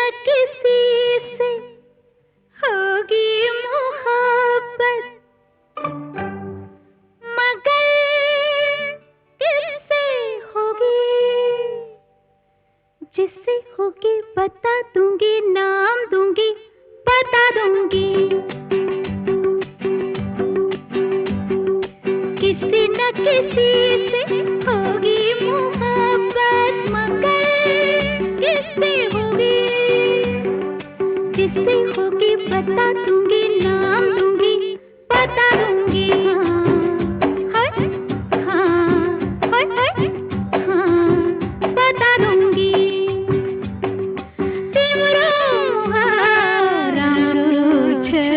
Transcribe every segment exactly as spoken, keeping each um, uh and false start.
न किसी से होगी मोहब्बत, मगर किससे होगी? जिससे होगी बता दूंगी, नाम दूंगी, बता दूंगी। किसी न किसी से होगी मोहब्बत, मगर किससे होगी? जिससे होगी बता दूंगी, नाम दूंगी, बता दूंगी। हाँ हाँ हाँ हाँ हाँ बता दूंगी। तिम्रो राम्रो छ।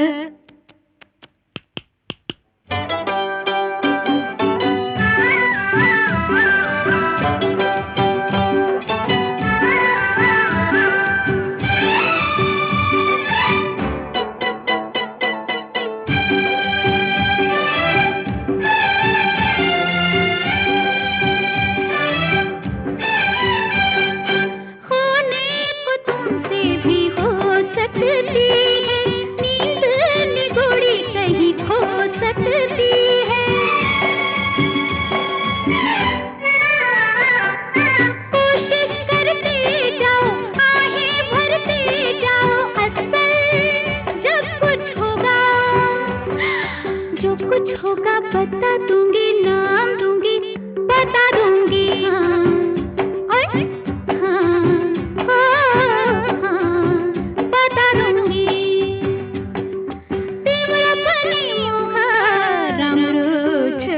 कुछ होगा बता दूंगी, नाम दूंगी, बता दूंगी। हाँ हाँ हाँ हाँ बता दूंगी। तिम्रो पनि मोह राम्रो छ।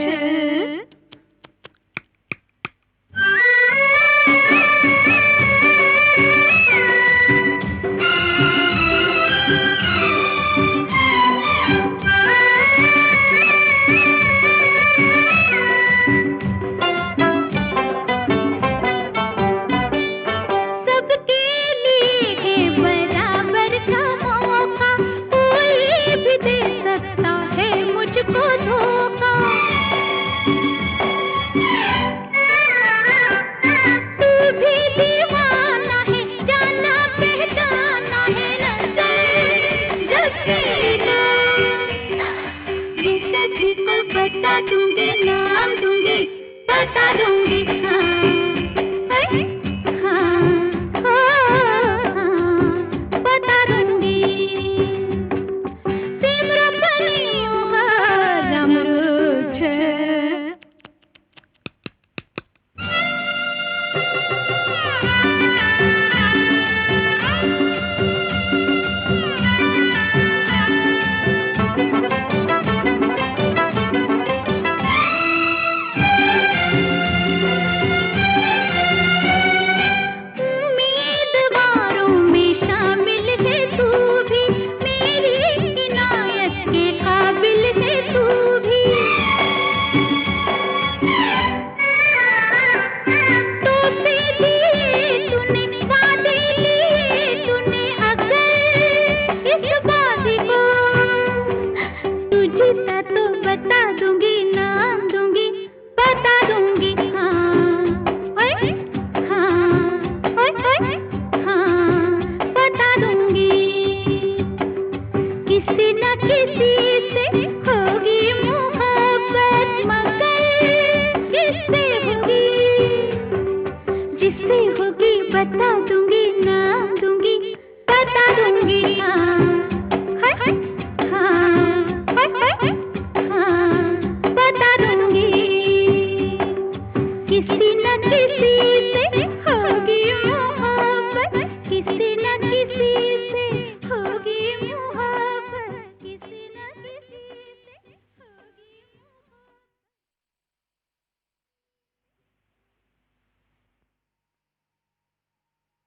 बता दूंगी, नाम दूंगी, बता दूंगी। हाँ हाँ हाँ बता दूंगी। तिम्रो पनि मोह राम्रो छ। तो बता दूंगी, नाम दूंगी, बता दूंगी। हाँ हाँ हाँ बता दूंगी। किसी न किसी से होगी मोहब्बत, मगर किससे होगी? जिससे होगी बता दूंगी।